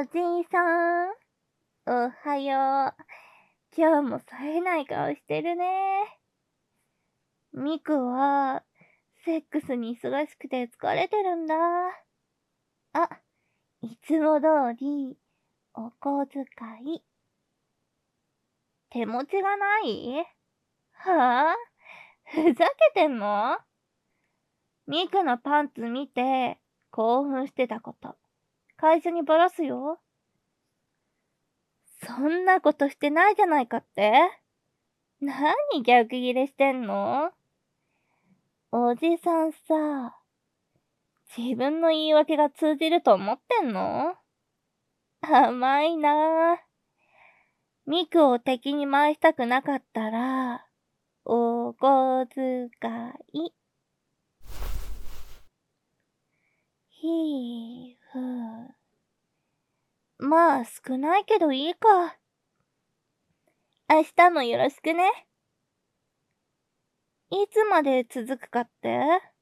おじいさん、おはよう。今日も冴えない顔してるね。ミクは、セックスに忙しくて疲れてるんだ。あ、いつも通り、お小遣い。手持ちがない？はぁ、ふざけてんの？ミクのパンツ見て、興奮してたこと、会社にバラすよ。そんなことしてないじゃないかって？何逆ギレしてんの？おじさんさ、自分の言い訳が通じると思ってんの？甘いなぁ。ミクを敵に回したくなかったら、お小遣い。ひーふー。まあ少ないけどいいか。明日もよろしくね。いつまで続くかって？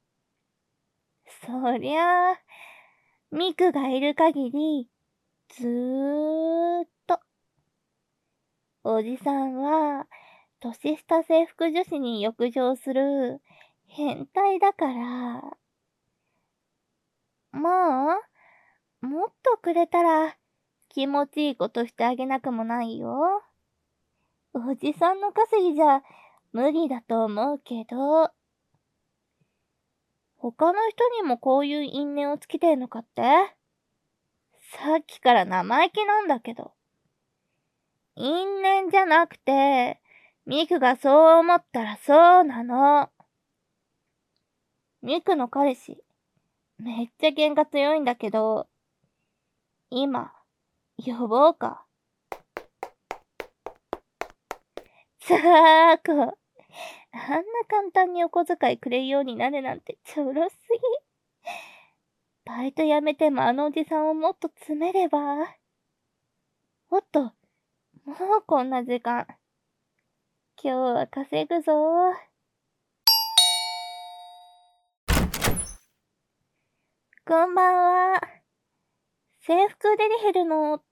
そりゃあ、ミクがいる限り、ずーっと。おじさんは、年下制服女子に浴場する変態だから。ももっとくれたら気持ちいいことしてあげなくもないよ。おじさんの稼ぎじゃ無理だと思うけど。他の人にもこういう因縁をつけてんのかって？さっきから生意気なんだけど。因縁じゃなくて、ミクがそう思ったらそうなの。ミクの彼氏、めっちゃ喧嘩強いんだけど、今、呼ぼうか。さあこ、あんな簡単にお小遣いくれるようになるなんてちょろすぎ。バイト辞めてもあのおじさんをもっと詰めれば。おっと、もうこんな時間。今日は稼ぐぞ。こんばんは。制服デリヘルのって、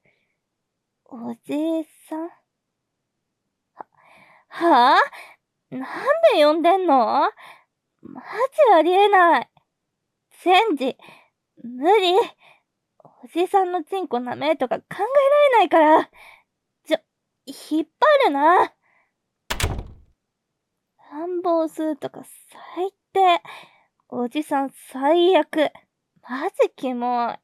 おじいさん？はぁ？なんで呼んでんの？マジありえない。チェンジ、無理。おじさんのチンコ舐めとか考えられないから。引っ張るな。乱暴するとか最低。おじさん最悪。マジキモい。は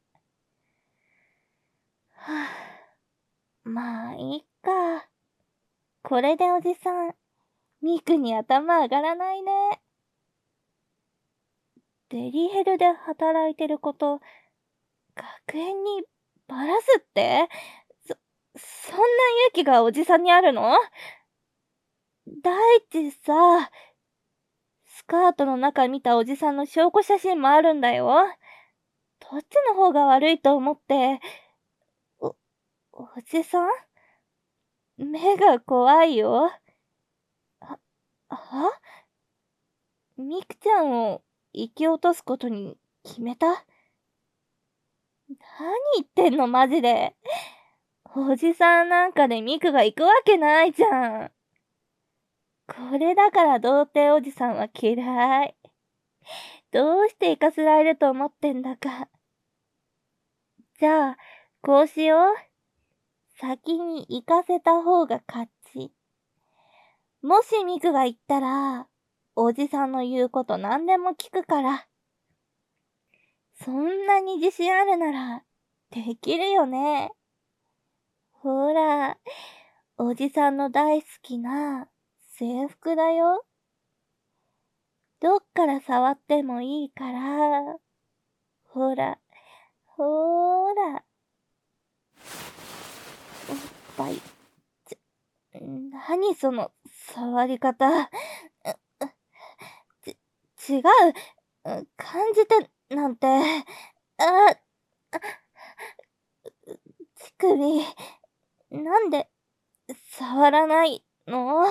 ぁ、まあ、いっか。これでおじさん、ミクに頭上がらないね。デリヘルで働いてること、学園にバラすって？そんな勇気がおじさんにあるの？第一さ、スカートの中見たおじさんの証拠写真もあるんだよ。どっちの方が悪いと思って。おじさん？目が怖いよ。は？ミクちゃんを生き落とすことに決めた？何言ってんのマジで。おじさんなんかでミクが行くわけないじゃん。これだから童貞おじさんは嫌い。どうして行かせられると思ってんだか。じゃあ、こうしよう。先に行かせた方が勝ち。もしミクが言ったら、おじさんの言うこと何でも聞くから。そんなに自信あるなら、できるよね。ほら、おじさんの大好きな制服だよ。どっから触ってもいいから。ほら、ほーら。おっぱい。何その、触り方。違う。感じて、なんて。あ、乳首。なんで、触らないの？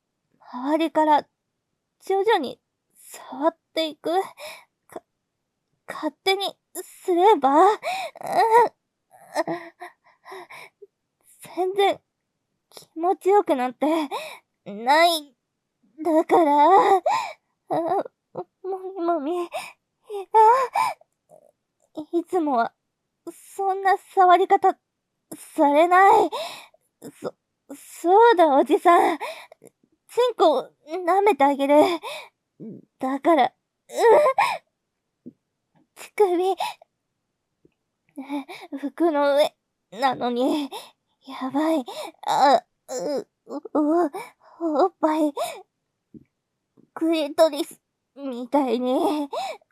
周りから徐々に触っていく。か、 勝手にすれば、全然気持ちよくなってないだから、もみもみ、いつもはそんな触り方されない。そうだおじさん。チンコ舐めてあげる。だから、乳首、服の上なのに、やばい。おっぱい、クリトリスみたいに。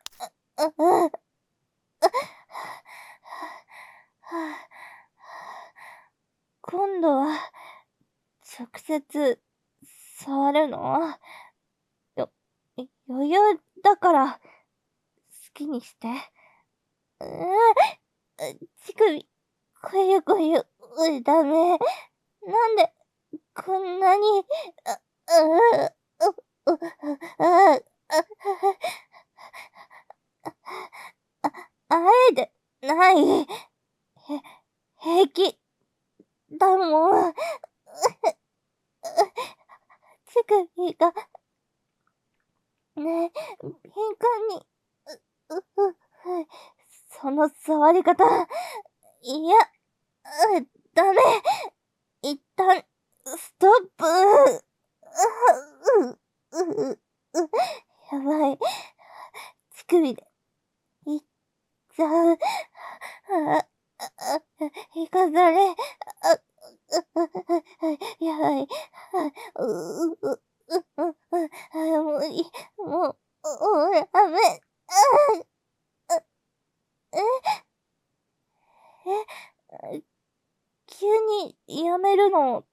今度は、直接、触るのよ、余裕だから、好きにして。乳首、こゆこゆ、ダメ。なんで、こんなに、あえてない。平気、だもん。乳首が、ね、敏感に、その触り方、いや、ダメ。一旦、ストップ。やばい。乳首で、いっちゃう。行かされ、やばい。無理。もう、ダメ。急にやめるの、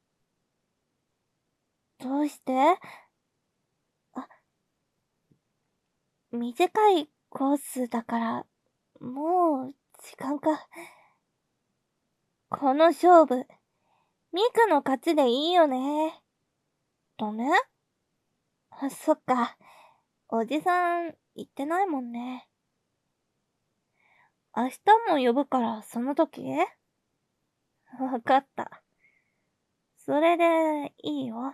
どうして？短いコースだから、もう、時間か。この勝負、ミクの勝ちでいいよね。ダメ？そっか。おじさん、言ってないもんね。明日も呼ぶから、その時？わかった。それで、いいよ。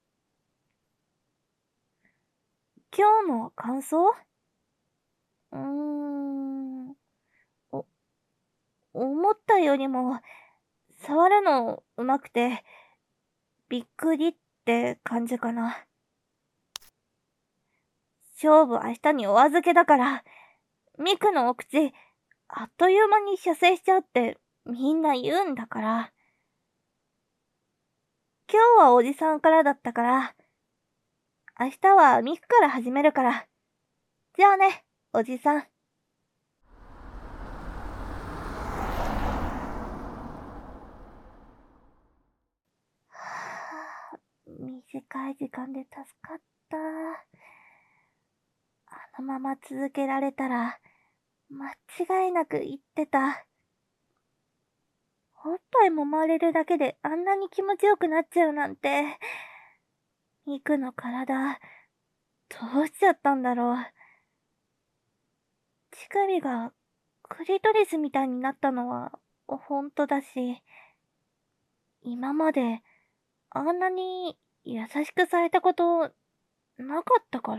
今日の感想？お、思ったよりも、触るの上手くて、びっくりって感じかな。勝負明日にお預けだから、ミクのお口、あっという間に射精しちゃうってみんな言うんだから。今日はおじさんからだったから、明日はミクから始めるから。じゃあね、おじさん。短い時間で助かった。あのまま続けられたら、間違いなく言ってた。おっぱい揉まれるだけであんなに気持ちよくなっちゃうなんて。ミクの体、どうしちゃったんだろう。乳首がクリトリスみたいになったのは本当だし、今まであんなに優しくされたことなかったから？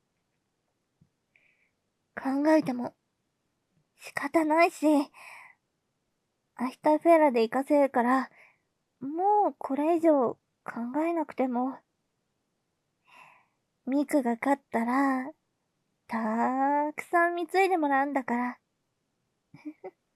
考えても仕方ないし、明日フェラで行かせるから、もうこれ以上考えなくても。ミクが勝ったら、たーくさん貢いでもらうんだから。